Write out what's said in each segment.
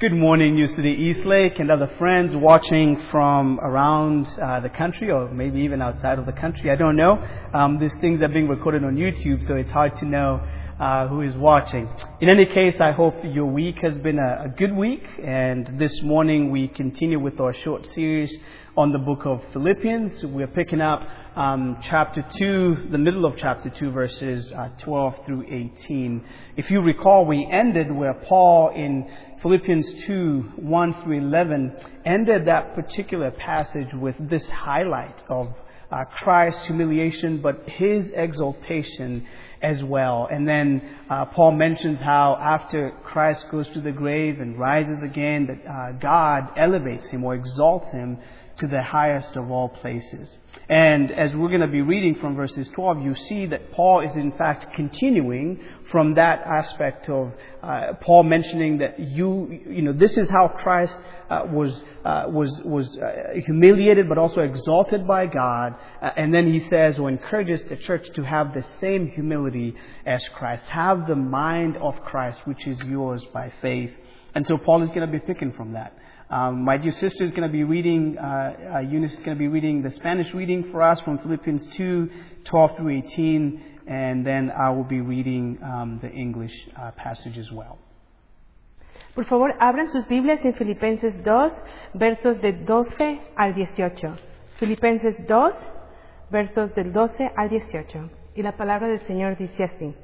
Good morning, New City Eastlake and other friends watching from around the country or maybe even outside of the country. I don't know. These things are being recorded on YouTube, so it's hard to know who is watching. In any case, I hope your week has been a good week. And this morning we continue with our short series on the book of Philippians. We're picking up chapter 2, the middle of chapter 2, verses 12 through 18. If you recall, we ended where Paul in Philippians 2, 1 through 11, ended that particular passage with this highlight of Christ's humiliation, but His exaltation as well. And then Paul mentions how after Christ goes to the grave and rises again, that God elevates Him or exalts Him to the highest of all places. And as we're going to be reading from verses 12, you see that Paul is in fact continuing from that aspect of Paul mentioning that this is how Christ was humiliated but also exalted by God. And then he says, or encourages the church to have the same humility as Christ. Have the mind of Christ, which is yours by faith. And so Paul is going to be picking from that. My dear sister is going to be reading, Eunice is going to be reading the Spanish reading for us from Philippians 2, 12 through 18, and then I will be reading the English passage as well. Por favor, abran sus Biblias en Filipenses 2, versos del 12 al 18. Filipenses 2, versos del 12 al 18. Y la palabra del Señor dice así.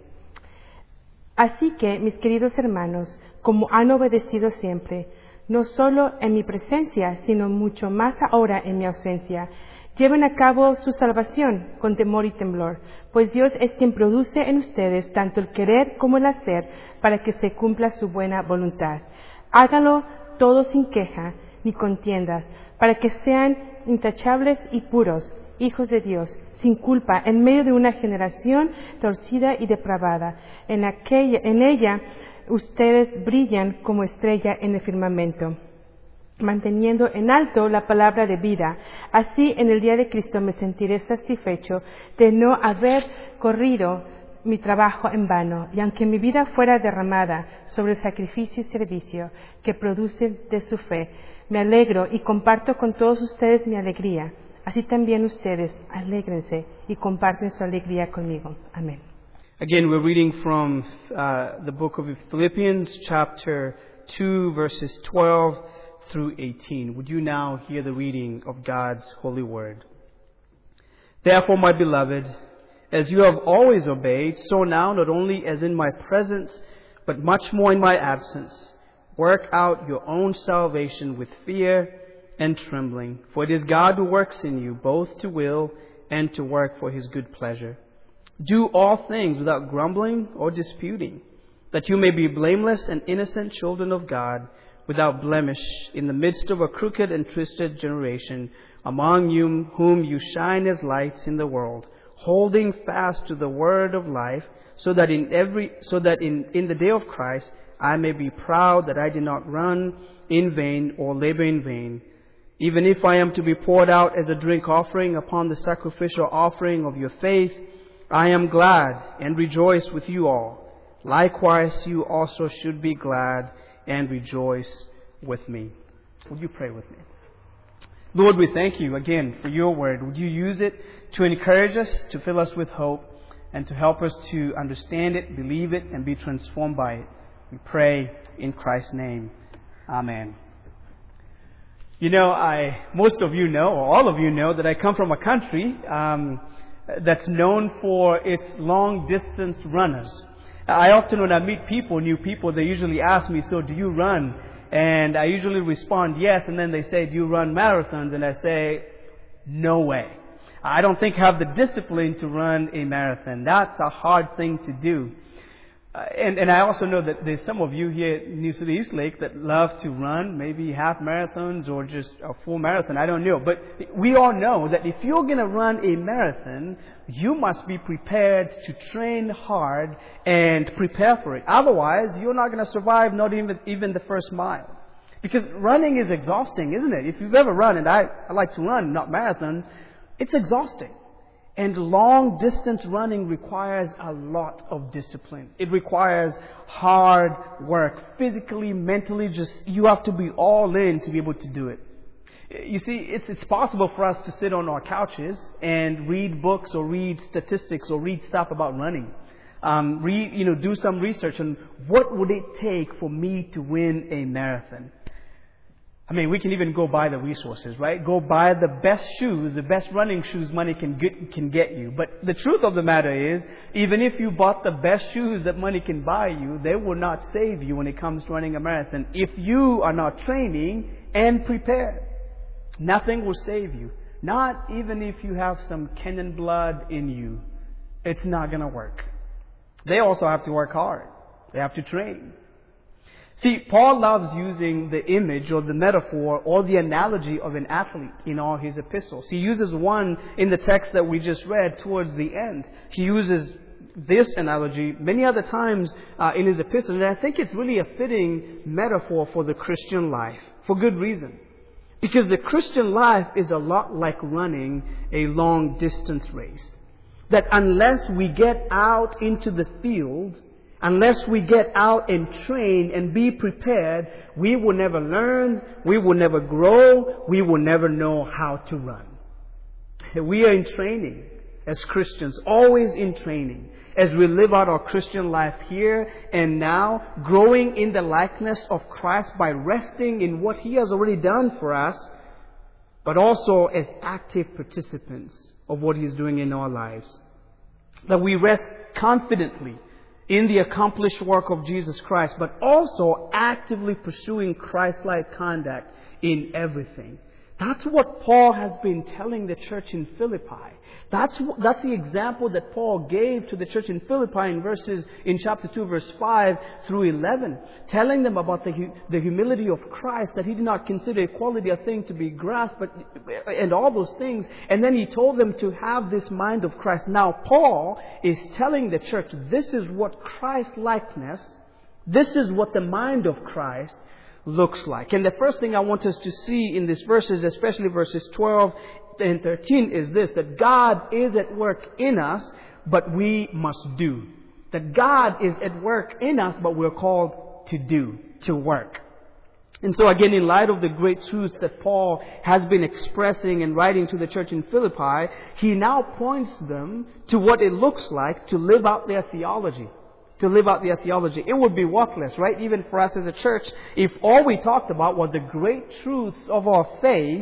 Así que, mis queridos hermanos, como han obedecido siempre, no solo en mi presencia, sino mucho más ahora en mi ausencia, lleven a cabo su salvación con temor y temblor, pues Dios es quien produce en ustedes tanto el querer como el hacer para que se cumpla su buena voluntad. Háganlo todo sin queja ni contiendas, para que sean intachables y puros, hijos de Dios, sin culpa, en medio de una generación torcida y depravada. En ella ustedes brillan como estrella en el firmamento, manteniendo en alto la palabra de vida. Así, en el día de Cristo me sentiré satisfecho de no haber corrido mi trabajo en vano, y aunque mi vida fuera derramada sobre el sacrificio y servicio que producen de su fe, me alegro y comparto con todos ustedes mi alegría. Así también ustedes alégrense y comparten su alegría conmigo. Amén. Again, we're reading from the book of Philippians, chapter 2, verses 12 through 18. Would you now hear the reading of God's holy word? Therefore, my beloved, as you have always obeyed, so now, not only as in my presence, but much more in my absence, work out your own salvation with fear and trembling. For it is God who works in you, both to will and to work for His good pleasure. Do all things without grumbling or disputing, that you may be blameless and innocent children of God, without blemish, in the midst of a crooked and twisted generation, among whom you shine as lights in the world, holding fast to the word of life, so that in the day of Christ I may be proud that I did not run in vain or labor in vain. Even if I am to be poured out as a drink offering upon the sacrificial offering of your faith, I am glad and rejoice with you all. Likewise, you also should be glad and rejoice with me. Would you pray with me? Lord, we thank you again for your word. Would you use it to encourage us, to fill us with hope, and to help us to understand it, believe it, and be transformed by it? We pray in Christ's name. Amen. You know, most of you know, or all of you know, that I come from a country that's known for its long-distance runners. I often, when I meet new people, they usually ask me, so do you run? And I usually respond, yes, and then they say, do you run marathons? And I say, no way. I don't think I have the discipline to run a marathon. That's a hard thing to do. And I also know that there's some of you here at New City Eastlake that love to run, maybe half marathons or just a full marathon. I don't know. But we all know that if you're going to run a marathon, you must be prepared to train hard and prepare for it. Otherwise, you're not going to survive not even the first mile. Because running is exhausting, isn't it? If you've ever run, and I like to run, not marathons, it's exhausting. And long distance running requires a lot of discipline. It requires hard work, physically, mentally, you have to be all in to be able to do it. You see, it's possible for us to sit on our couches and read books or read statistics or read stuff about running. Do some research on what would it take for me to win a marathon. I mean, we can even go buy the resources, right? Go buy the best shoes, the best running shoes money can get you. But the truth of the matter is, even if you bought the best shoes that money can buy you, they will not save you when it comes to running a marathon if you are not training and prepared. Nothing will save you. Not even if you have some Kenyan blood in you. It's not going to work. They also have to work hard. They have to train. See, Paul loves using the image or the metaphor or the analogy of an athlete in all his epistles. He uses one in the text that we just read towards the end. He uses this analogy many other times in his epistles. And I think it's really a fitting metaphor for the Christian life, for good reason. Because the Christian life is a lot like running a long distance race. That unless we get out into the field, unless we get out and train and be prepared, we will never learn, we will never grow, we will never know how to run. We are in training as Christians, always in training, as we live out our Christian life here and now, growing in the likeness of Christ by resting in what He has already done for us, but also as active participants of what He is doing in our lives. That we rest confidently in the accomplished work of Jesus Christ, but also actively pursuing Christ-like conduct in everything. That's what Paul has been telling the church in Philippi. That's the example that Paul gave to the church in Philippi in chapter 2, verse 5 through 11, telling them about the humility of Christ, that He did not consider equality a thing to be grasped, and all those things. And then He told them to have this mind of Christ. Now, Paul is telling the church, this is what Christ-likeness, this is what the mind of Christ looks like. And the first thing I want us to see in these verses, especially verses 12 and 13, is this, that God is at work in us, but we must do. That God is at work in us, but we're called to do, to work. And so again, in light of the great truths that Paul has been expressing and writing to the church in Philippi, he now points them to what it looks like to live out their theology. To live out their theology. It would be worthless, right? Even for us as a church, if all we talked about were the great truths of our faith,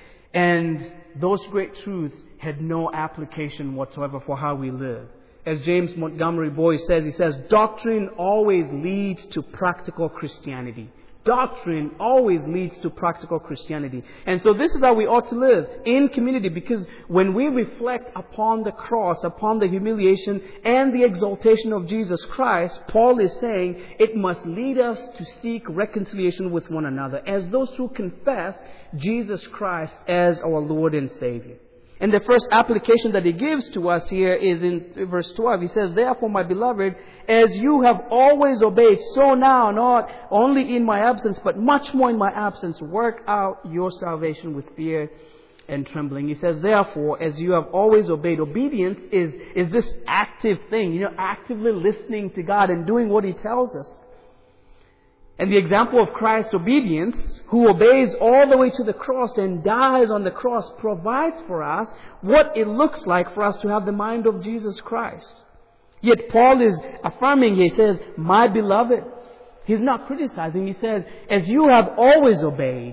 and those great truths had no application whatsoever for how we live. As James Montgomery Boyce says, he says, doctrine always leads to practical Christianity. Doctrine always leads to practical Christianity. And so this is how we ought to live in community, because when we reflect upon the cross, upon the humiliation and the exaltation of Jesus Christ, Paul is saying it must lead us to seek reconciliation with one another as those who confess Jesus Christ as our Lord and Savior. And the first application that he gives to us here is in verse 12. He says, therefore, my beloved, as you have always obeyed, so now, not only in my absence, but much more in my absence, work out your salvation with fear and trembling. He says, therefore, as you have always obeyed, obedience is this active thing, actively listening to God and doing what He tells us. And the example of Christ's obedience, who obeys all the way to the cross and dies on the cross, provides for us what it looks like for us to have the mind of Jesus Christ. Yet Paul is affirming, he says, my beloved. He's not criticizing. He says, as you have always obeyed.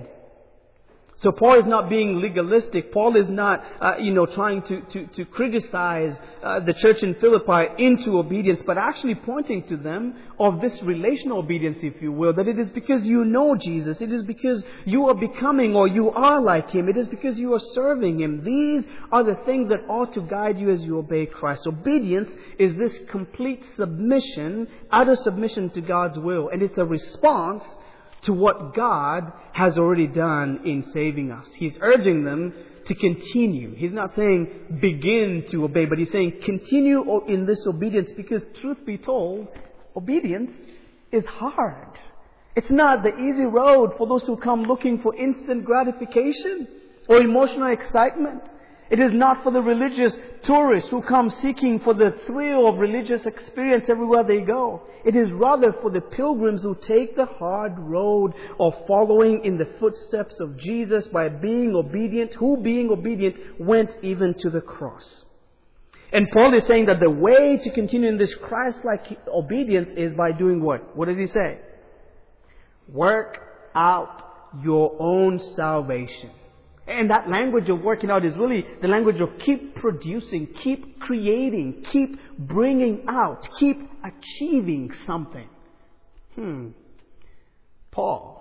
So Paul is not being legalistic. Paul is not, trying to criticize the church in Philippi into obedience, but actually pointing to them of this relational obedience, if you will, that it is because you know Jesus. It is because you are becoming or you are like Him. It is because you are serving Him. These are the things that ought to guide you as you obey Christ. Obedience is this complete submission, utter submission to God's will. And it's a response to what God has already done in saving us. He's urging them to continue. He's not saying begin to obey, but He's saying continue in this obedience, because truth be told, obedience is hard. It's not the easy road for those who come looking for instant gratification or emotional excitement. It is not for the religious tourists who come seeking for the thrill of religious experience everywhere they go. It is rather for the pilgrims who take the hard road of following in the footsteps of Jesus by being obedient, who being obedient went even to the cross. And Paul is saying that the way to continue in this Christ-like obedience is by doing what? What does he say? Work out your own salvation. And that language of working out is really the language of keep producing, keep creating, keep bringing out, keep achieving something. Paul,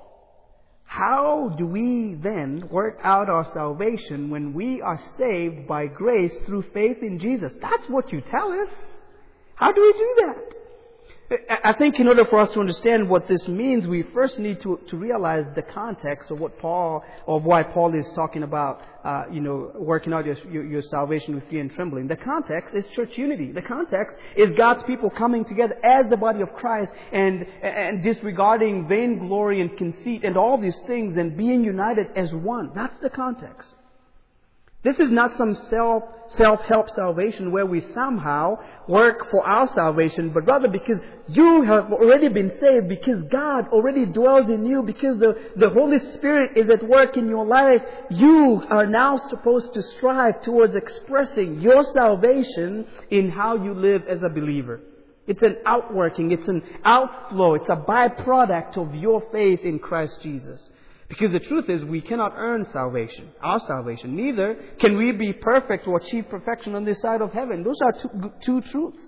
how do we then work out our salvation when we are saved by grace through faith in Jesus? That's what you tell us. How do we do that? I think in order for us to understand what this means, we first need to realize the context of why Paul is talking about, working out your salvation with fear and trembling. The context is church unity. The context is God's people coming together as the body of Christ and disregarding vainglory and conceit and all these things and being united as one. That's the context. This is not some self-help salvation where we somehow work for our salvation, but rather because you have already been saved, because God already dwells in you, because the Holy Spirit is at work in your life, you are now supposed to strive towards expressing your salvation in how you live as a believer. It's an outworking, it's an outflow, it's a byproduct of your faith in Christ Jesus. Because the truth is, we cannot earn salvation, our salvation. Neither can we be perfect or achieve perfection on this side of heaven. Those are two truths.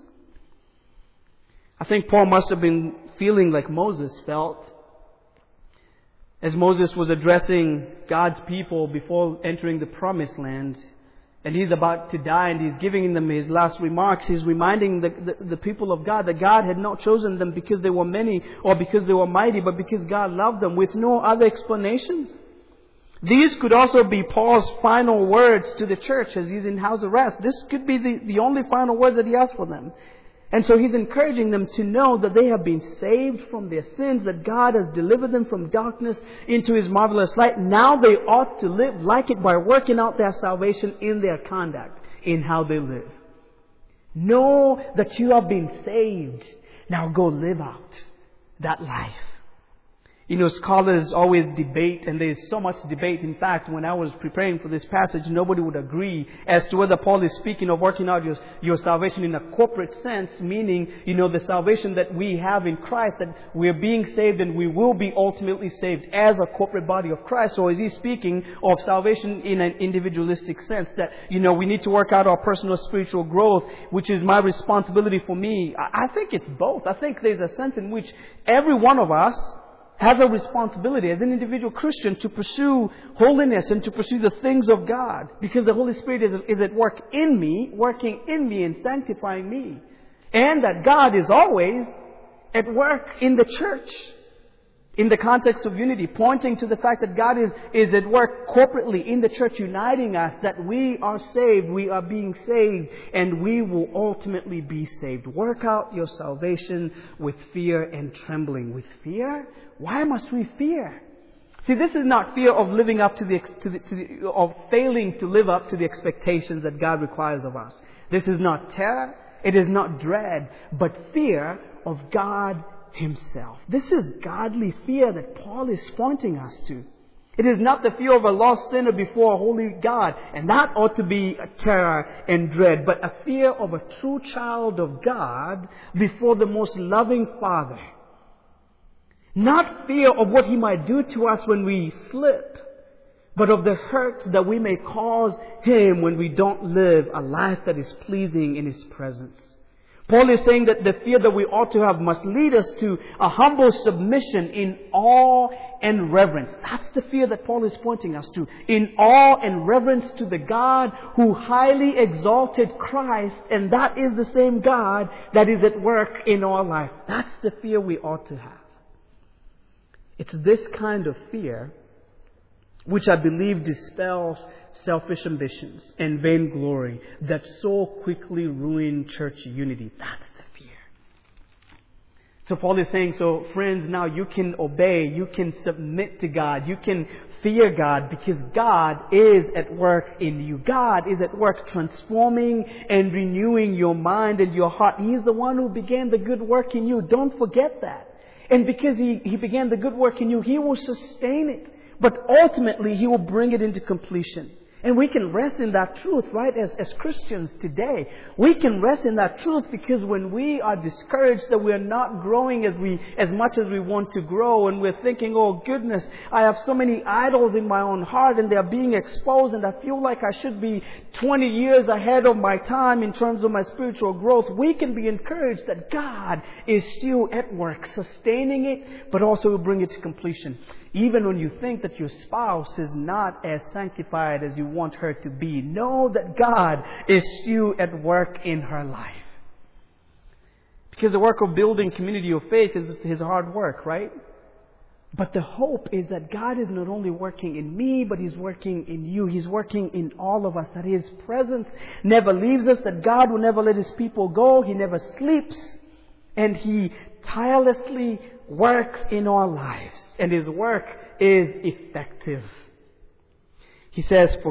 I think Paul must have been feeling like Moses felt as Moses was addressing God's people before entering the promised land. And he's about to die and he's giving them his last remarks. He's reminding the people of God that God had not chosen them because they were many or because they were mighty, but because God loved them, with no other explanations. These could also be Paul's final words to the church as he's in house arrest. This could be the only final words that he has for them. And so he's encouraging them to know that they have been saved from their sins, that God has delivered them from darkness into His marvelous light. Now they ought to live like it by working out their salvation in their conduct, in how they live. Know that you have been saved. Now go live out that life. Scholars always debate, and there's so much debate. In fact, when I was preparing for this passage, nobody would agree as to whether Paul is speaking of working out your salvation in a corporate sense, meaning, the salvation that we have in Christ, that we're being saved and we will be ultimately saved as a corporate body of Christ. Or is he speaking of salvation in an individualistic sense, that, we need to work out our personal spiritual growth, which is my responsibility for me? I think it's both. I think there's a sense in which every one of us has a responsibility as an individual Christian to pursue holiness and to pursue the things of God, because the Holy Spirit is at work in me, working in me and sanctifying me. And that God is always at work in the church, in the context of unity, pointing to the fact that God is at work corporately in the church, uniting us, that we are saved, we are being saved, and we will ultimately be saved. Work out your salvation with fear and trembling. With fear? Why must we fear? See, this is not fear of living up of failing to live up to the expectations that God requires of us. This is not terror. It is not dread, but fear of God Himself. This is godly fear that Paul is pointing us to. It is not the fear of a lost sinner before a holy God, and that ought to be a terror and dread, but a fear of a true child of God before the most loving Father. Not fear of what He might do to us when we slip, but of the hurt that we may cause Him when we don't live a life that is pleasing in His presence. Paul is saying that the fear that we ought to have must lead us to a humble submission in awe and reverence. That's the fear that Paul is pointing us to. In awe and reverence to the God who highly exalted Christ, and that is the same God that is at work in our life. That's the fear we ought to have. It's this kind of fear which I believe dispels selfish ambitions and vainglory that so quickly ruin church unity. That's the fear. So Paul is saying, so friends, now you can obey, you can submit to God, you can fear God, because God is at work in you. God is at work transforming and renewing your mind and your heart. He is the one who began the good work in you. Don't forget that. And because He began the good work in you, He will sustain it. But ultimately, He will bring it into completion. And we can rest in that truth, right? As Christians today, we can rest in that truth, because when we are discouraged that we are not growing as much as we want to grow, and we're thinking, oh goodness, I have so many idols in my own heart and they are being exposed, and I feel like I should be 20 years ahead of my time in terms of my spiritual growth, we can be encouraged that God is still at work, sustaining it, but also will bring it to completion. Even when you think that your spouse is not as sanctified as you want her to be, know that God is still at work in her life. Because the work of building community of faith is His hard work, right? But the hope is that God is not only working in me, but He's working in you. He's working in all of us. That His presence never leaves us. That God will never let His people go. He never sleeps. And He tirelessly works in our lives. And His work is effective. He says, for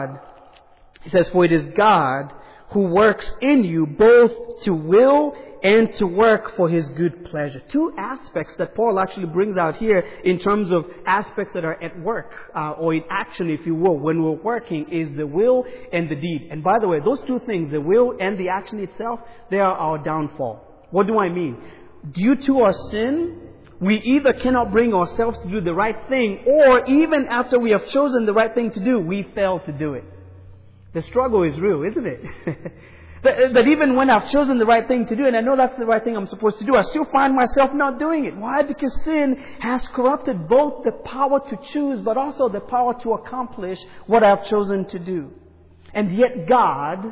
it is God who works in you both to will and to work for His good pleasure. Two aspects that Paul actually brings out here in terms of aspects that are at work, or in action, if you will, when we're working, is the will and the deed. And by the way, those two things, the will and the action itself, they are our downfall. What do I mean? Due to our sin, we either cannot bring ourselves to do the right thing, or even after we have chosen the right thing to do, we fail to do it. The struggle is real, isn't it? that even when I've chosen the right thing to do, and I know that's the right thing I'm supposed to do, I still find myself not doing it. Why? Because sin has corrupted both the power to choose, but also the power to accomplish what I've chosen to do. And yet God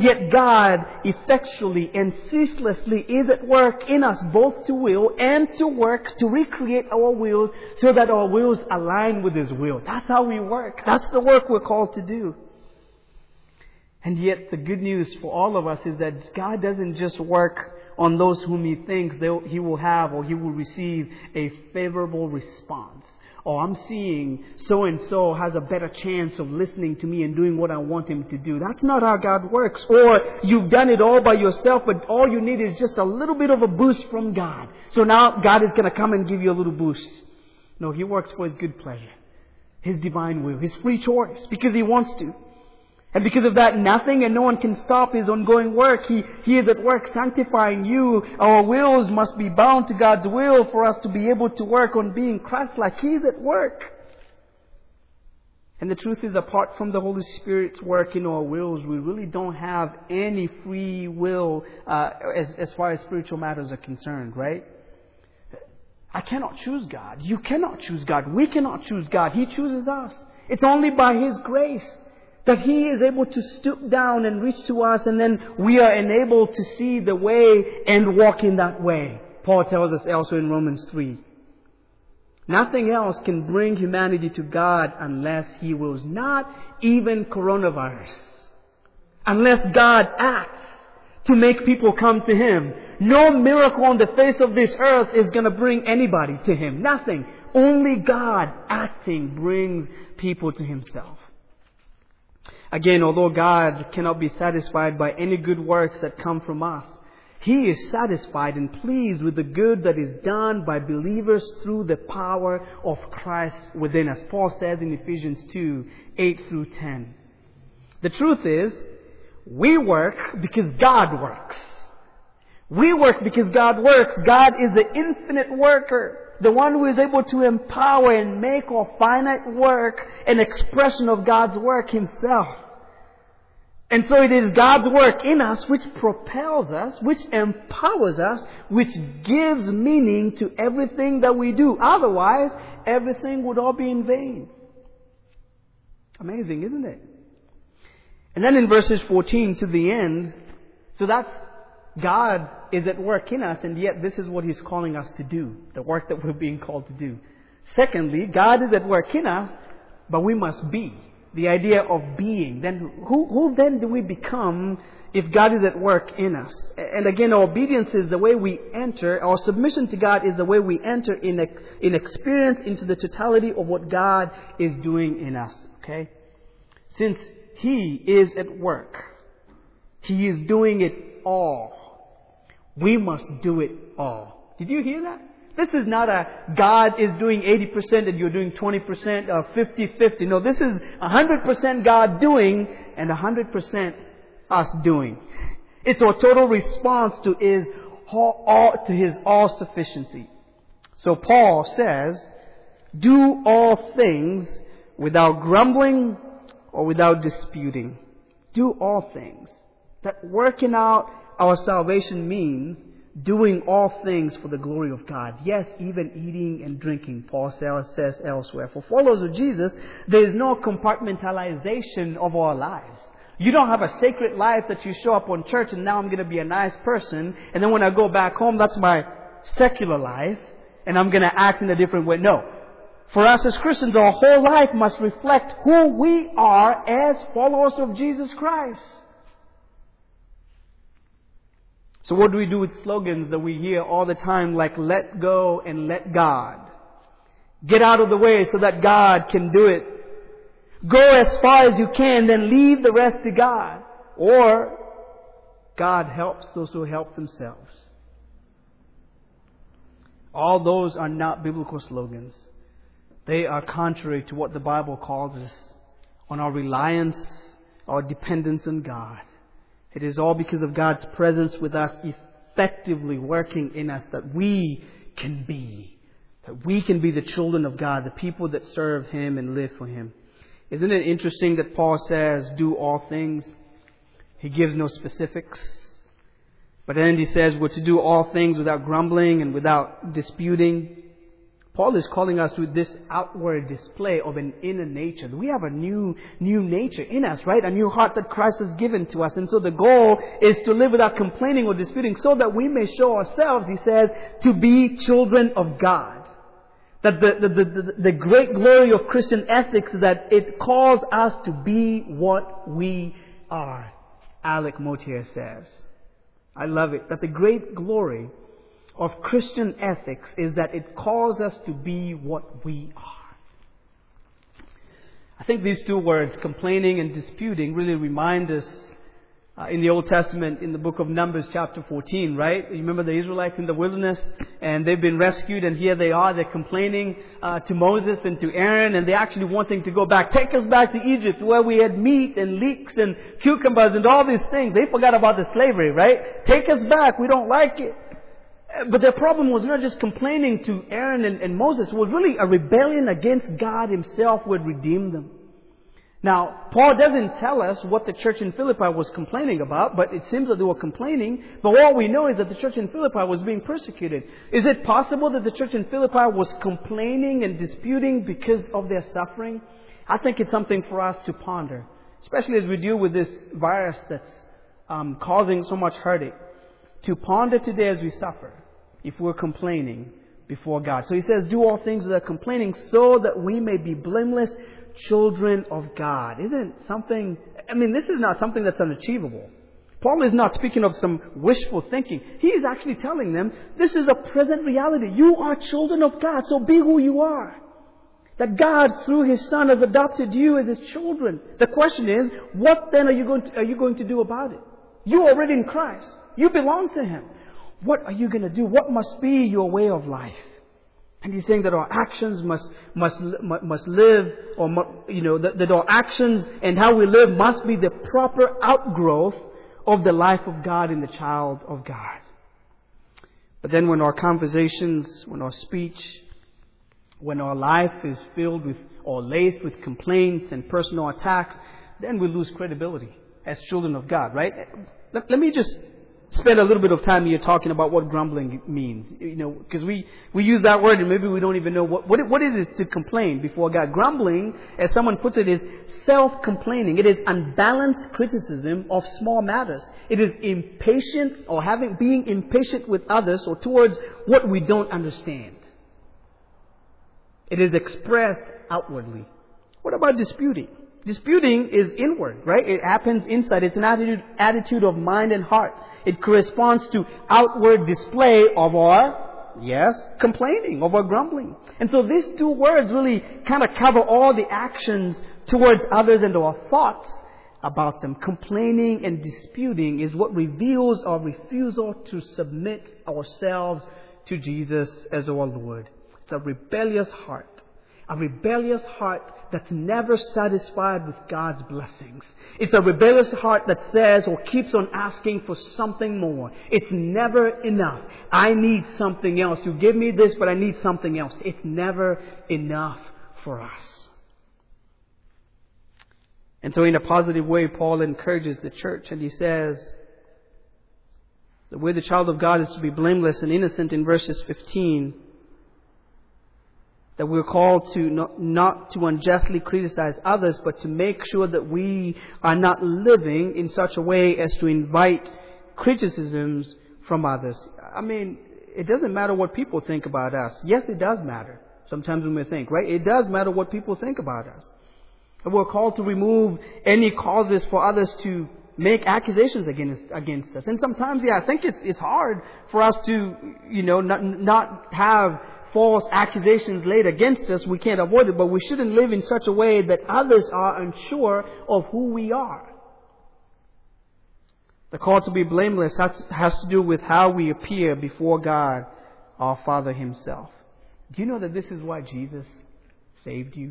effectually and ceaselessly is at work in us, both to will and to work, to recreate our wills so that our wills align with His will. That's how we work. That's the work we're called to do. And yet the good news for all of us is that God doesn't just work on those whom He thinks He will have or He will receive a favorable response. Or I'm seeing so-and-so has a better chance of listening to me and doing what I want him to do. That's not how God works. Or you've done it all by yourself, but all you need is just a little bit of a boost from God. So now God is going to come and give you a little boost. No, He works for His good pleasure, His divine will, His free choice, because He wants to. And because of that, nothing and no one can stop His ongoing work. He is at work sanctifying you. Our wills must be bound to God's will for us to be able to work on being Christ-like. He's at work. And the truth is, apart from the Holy Spirit's work in our wills, we really don't have any free will as far as spiritual matters are concerned, right? I cannot choose God. You cannot choose God. We cannot choose God. He chooses us. It's only by His grace that He is able to stoop down and reach to us, and then we are enabled to see the way and walk in that way. Paul tells us elsewhere in Romans 3. Nothing else can bring humanity to God unless He wills. Not even coronavirus. Unless God acts to make people come to Him. No miracle on the face of this earth is going to bring anybody to Him. Nothing. Only God acting brings people to Himself. Again, although God cannot be satisfied by any good works that come from us, He is satisfied and pleased with the good that is done by believers through the power of Christ within us. Paul says in Ephesians 2, 8 through 10. The truth is, we work because God works. We work because God works. God is the infinite worker, the one who is able to empower and make our finite work an expression of God's work Himself. And so it is God's work in us which propels us, which empowers us, which gives meaning to everything that we do. Otherwise, everything would all be in vain. Amazing, isn't it? And then in verses 14 to the end, so that's God is at work in us, and yet this is what He's calling us to do, the work that we're being called to do. Secondly, God is at work in us, but we must be the idea of being, then who then do we become if God is at work in us? And again, our obedience is the way we enter. Our submission to God is the way we enter in experience into the totality of what God is doing in us. Okay? Since He is at work, He is doing it all. We must do it all. Did you hear that? This is not a God is doing 80% and you're doing 20% or 50-50. No, this is 100% God doing and 100% us doing. It's our total response to His all-sufficiency. So Paul says, do all things without grumbling or without disputing. Do all things. That working out our salvation means doing all things for the glory of God. Yes, even eating and drinking, Paul says elsewhere. For followers of Jesus, there is no compartmentalization of our lives. You don't have a sacred life that you show up on church and now I'm going to be a nice person, and then when I go back home, that's my secular life and I'm going to act in a different way. No. For us as Christians, our whole life must reflect who we are as followers of Jesus Christ. So what do we do with slogans that we hear all the time like let go and let God? Get out of the way so that God can do it. Go as far as you can, then leave the rest to God. Or God helps those who help themselves. All those are not biblical slogans. They are contrary to what the Bible calls us on our reliance, our dependence on God. It is all because of God's presence with us effectively working in us that we can be the children of God, the people that serve Him and live for Him. Isn't it interesting that Paul says, do all things? He gives no specifics. But then he says we're to do all things without grumbling and without disputing. Paul is calling us to this outward display of an inner nature. We have a new nature in us, right? A new heart that Christ has given to us. And so the goal is to live without complaining or disputing so that we may show ourselves, he says, to be children of God. That the great glory of Christian ethics is that it calls us to be what we are. Alec Motyer says. I love it. That the great glory of Christian ethics is that it calls us to be what we are. I think these two words, complaining and disputing, really remind us in the Old Testament, in the book of Numbers chapter 14, right? You remember the Israelites in the wilderness and they've been rescued and here they are, they're complaining to Moses and to Aaron and they're actually wanting to go back. Take us back to Egypt where we had meat and leeks and cucumbers and all these things. They forgot about the slavery, right? Take us back, we don't like it. But their problem was not just complaining to Aaron and Moses. It was really a rebellion against God Himself who had redeemed them. Now, Paul doesn't tell us what the church in Philippi was complaining about, but it seems that they were complaining. But all we know is that the church in Philippi was being persecuted. Is it possible that the church in Philippi was complaining and disputing because of their suffering? I think it's something for us to ponder, especially as we deal with this virus that's causing so much heartache. To ponder today as we suffer, if we're complaining before God. So he says, do all things without complaining so that we may be blameless children of God. Isn't something, this is not something that's unachievable. Paul is not speaking of some wishful thinking. He is actually telling them, this is a present reality. You are children of God, so be who you are. That God, through His Son, has adopted you as His children. The question is, what then are you going to do about it? You are already in Christ. You belong to Him. What are you going to do? What must be your way of life? And he's saying that our actions must live, or that our actions and how we live must be the proper outgrowth of the life of God in the child of God. But then when our conversations, when our speech, when our life is filled with or laced with complaints and personal attacks, then we lose credibility as children of God, right? Let me just spend a little bit of time here talking about what grumbling means. Because we use that word and maybe we don't even know what it is to complain before God. Grumbling, as someone puts it, is self-complaining. It is unbalanced criticism of small matters. It is impatience or being impatient with others or towards what we don't understand. It is expressed outwardly. What about disputing? Disputing is inward, right? It happens inside. It's an attitude of mind and heart. It corresponds to outward display of our, complaining, of our grumbling. And so these two words really kind of cover all the actions towards others and our thoughts about them. Complaining and disputing is what reveals our refusal to submit ourselves to Jesus as our Lord. It's a rebellious heart. A rebellious heart that's never satisfied with God's blessings. It's a rebellious heart that says or keeps on asking for something more. It's never enough. I need something else. You give me this, but I need something else. It's never enough for us. And so in a positive way, Paul encourages the church, and he says, the way the child of God is to be blameless and innocent in verses 15, that we're called to not to unjustly criticize others, but to make sure that we are not living in such a way as to invite criticisms from others. I mean, it doesn't matter what people think about us. Yes, it does matter. Sometimes we may think, right? It does matter what people think about us. And we're called to remove any causes for others to make accusations against us. And sometimes, I think it's hard for us to, not have false accusations laid against us. We can't avoid it, but we shouldn't live in such a way that others are unsure of who we are. The call to be blameless has to do with how we appear before God, our Father Himself. Do you know that this is why Jesus saved you?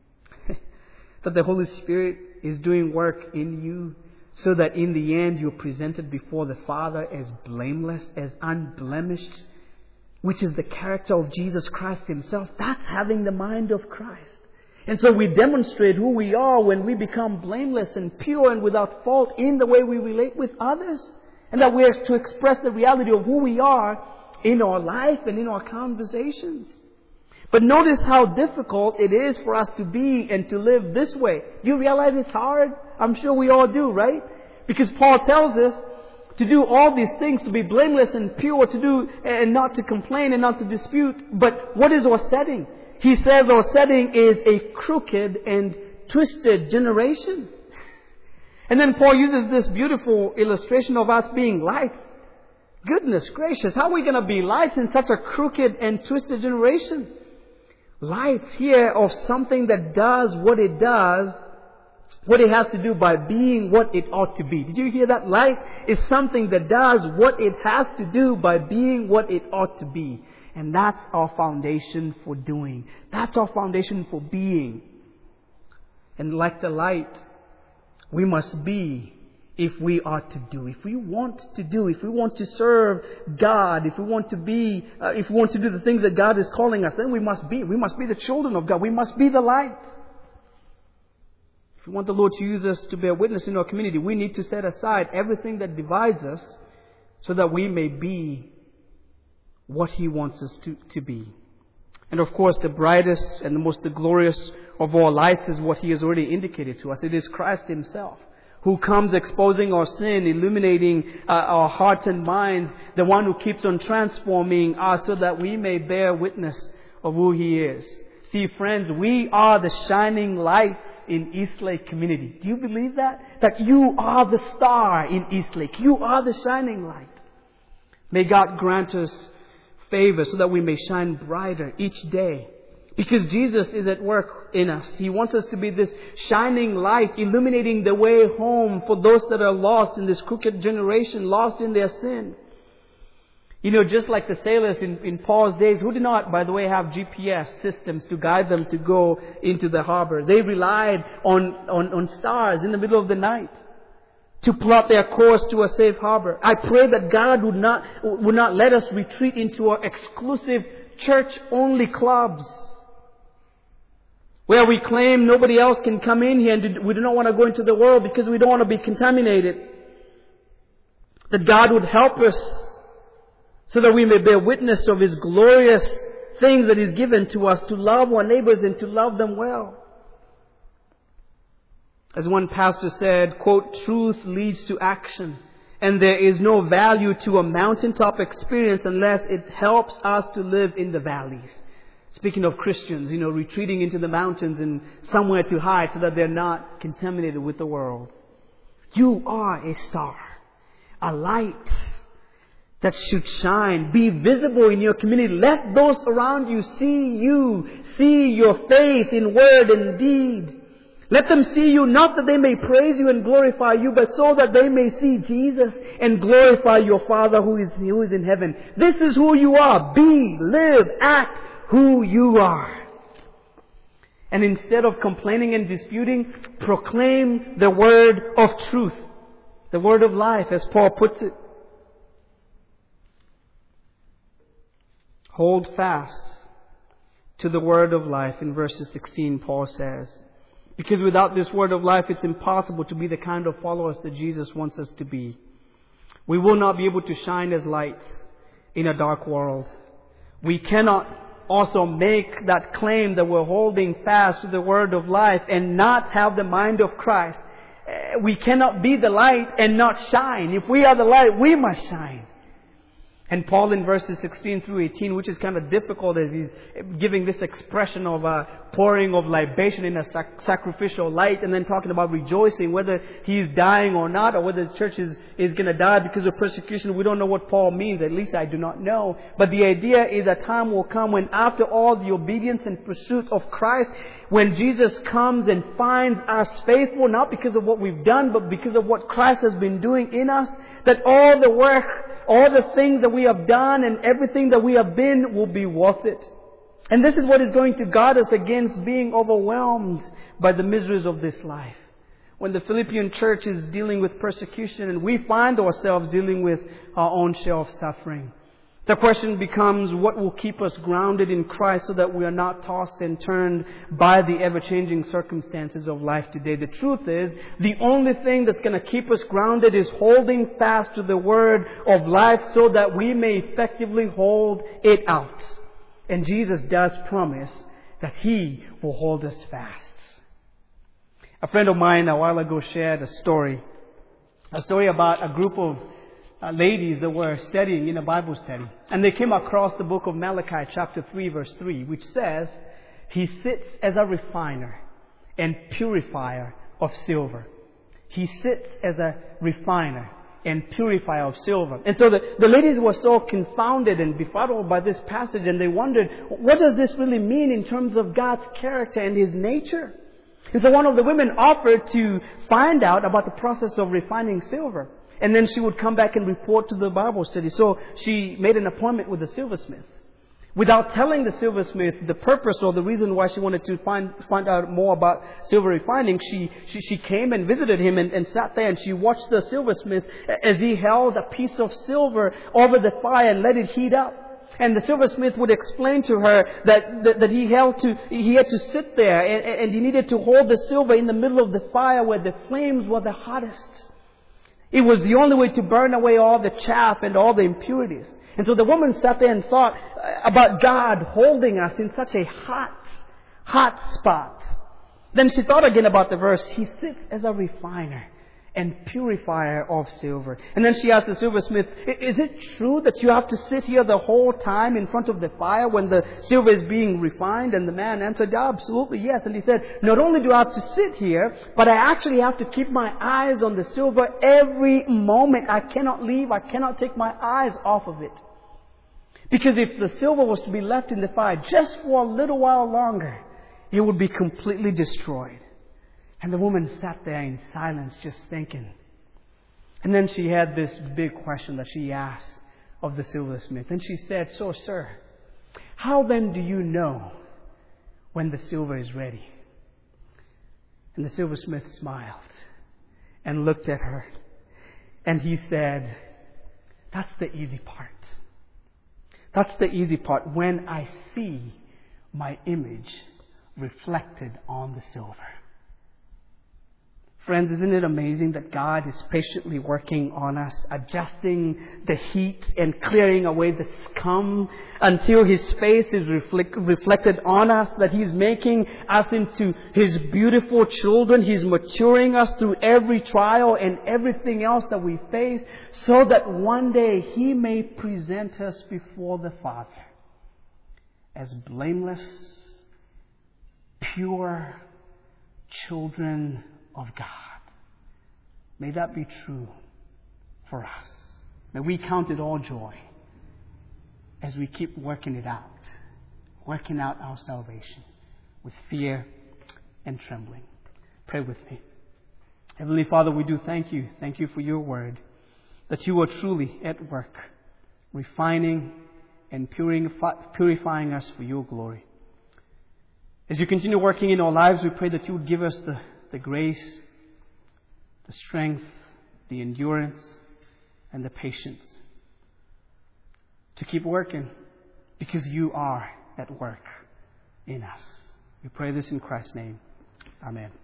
That the Holy Spirit is doing work in you so that in the end you're presented before the Father as blameless, as unblemished, which is the character of Jesus Christ Himself. That's having the mind of Christ. And so we demonstrate who we are when we become blameless and pure and without fault in the way we relate with others. And that we are to express the reality of who we are in our life and in our conversations. But notice how difficult it is for us to be and to live this way. Do you realize it's hard? I'm sure we all do, right? Because Paul tells us to do all these things, to be blameless and pure, to do and not to complain and not to dispute. But what is our setting? He says our setting is a crooked and twisted generation. And then Paul uses this beautiful illustration of us being lights. Goodness gracious, how are we going to be lights in such a crooked and twisted generation? Lights here of something that does what it does, what it has to do by being what it ought to be. Did you hear that? Light is something that does what it has to do by being what it ought to be. And that's our foundation for doing. That's our foundation for being. And like the light, we must be if we are to do. If we want to do, if we want to serve God, if we want to be, if we want to do the things that God is calling us, then we must be. We must be the children of God. We must be the light. If we want the Lord to use us to bear witness in our community, we need to set aside everything that divides us so that we may be what He wants us to be. And of course, the brightest and the most glorious of all lights is what He has already indicated to us. It is Christ Himself, who comes exposing our sin, illuminating our hearts and minds, the one who keeps on transforming us so that we may bear witness of who He is. See, friends, we are the shining light in Eastlake community. Do you believe that? That you are the star in Eastlake. You are the shining light. May God grant us favor so that we may shine brighter each day. Because Jesus is at work in us. He wants us to be this shining light, illuminating the way home for those that are lost in this crooked generation, lost in their sin. Just like the sailors in Paul's days, who did not, by the way, have GPS systems to guide them to go into the harbor. They relied on stars in the middle of the night to plot their course to a safe harbor. I pray that God would not let us retreat into our exclusive church-only clubs, where we claim nobody else can come in here and we do not want to go into the world because we don't want to be contaminated. That God would help us so that we may bear witness of His glorious things that He's given to us, to love our neighbors and to love them well. As one pastor said, quote, truth leads to action, and there is no value to a mountaintop experience unless it helps us to live in the valleys. Speaking of Christians, retreating into the mountains and somewhere to hide so that they're not contaminated with the world. You are a star, a light that should shine, be visible in your community. Let those around you, see your faith in word and deed. Let them see you, not that they may praise you and glorify you, but so that they may see Jesus and glorify your Father who is in heaven. This is who you are. Be, live, act who you are. And instead of complaining and disputing, proclaim the word of truth, the word of life, as Paul puts it. Hold fast to the word of life. In verses 16, Paul says, because without this word of life, it's impossible to be the kind of followers that Jesus wants us to be. We will not be able to shine as lights in a dark world. We cannot also make that claim that we're holding fast to the word of life and not have the mind of Christ. We cannot be the light and not shine. If we are the light, we must shine. And Paul in verses 16 through 18, which is kind of difficult as he's giving this expression of pouring of libation in a sacrificial light, and then talking about rejoicing, whether he's dying or not, or whether the church is going to die because of persecution. We don't know what Paul means. At least I do not know. But the idea is a time will come when, after all the obedience and pursuit of Christ, when Jesus comes and finds us faithful, not because of what we've done, but because of what Christ has been doing in us, that all the work, all the things that we have done and everything that we have been will be worth it. And this is what is going to guard us against being overwhelmed by the miseries of this life. When the Philippian church is dealing with persecution and we find ourselves dealing with our own share of suffering, the question becomes, what will keep us grounded in Christ so that we are not tossed and turned by the ever-changing circumstances of life today? The truth is, the only thing that's going to keep us grounded is holding fast to the word of life so that we may effectively hold it out. And Jesus does promise that He will hold us fast. A friend of mine a while ago shared a story about a group of ladies that were studying in a Bible study. And they came across the book of Malachi chapter 3 verse 3, which says, He sits as a refiner and purifier of silver. He sits as a refiner and purifier of silver. And so the ladies were so confounded and befuddled by this passage, and they wondered, what does this really mean in terms of God's character and His nature? And so one of the women offered to find out about the process of refining silver. And then she would come back and report to the Bible study. So she made an appointment with the silversmith. Without telling the silversmith the purpose or the reason why she wanted to find out more about silver refining, she came and visited him and sat there, and she watched the silversmith as he held a piece of silver over the fire and let it heat up. And the silversmith would explain to her that he had to sit there and he needed to hold the silver in the middle of the fire where the flames were the hottest. It was the only way to burn away all the chaff and all the impurities. And so the woman sat there and thought about God holding us in such a hot spot. Then she thought again about the verse, He sits as a refiner and purifier of silver. And then she asked the silversmith, is it true that you have to sit here the whole time in front of the fire when the silver is being refined? And the man answered, absolutely, yes. And he said, not only do I have to sit here, but I actually have to keep my eyes on the silver every moment. I cannot leave. I cannot take my eyes off of it. Because if the silver was to be left in the fire just for a little while longer, it would be completely destroyed. And the woman sat there in silence, just thinking. And then she had this big question that she asked of the silversmith. And she said, so, sir, how then do you know when the silver is ready? And the silversmith smiled and looked at her. And he said, that's the easy part. That's the easy part. When I see my image reflected on the silver. Friends, isn't it amazing that God is patiently working on us, adjusting the heat and clearing away the scum until His face is reflected on us, that He's making us into His beautiful children. He's maturing us through every trial and everything else that we face, so that one day He may present us before the Father as blameless, pure children of God. May that be true for us. May we count it all joy as we keep working out our salvation with fear and trembling. Pray with me. Heavenly Father, we do thank you. Thank you for your word, that you are truly at work, refining and purifying us for your glory. As you continue working in our lives, we pray that you would give us the grace, the strength, the endurance, and the patience to keep working, because you are at work in us. We pray this in Christ's name. Amen.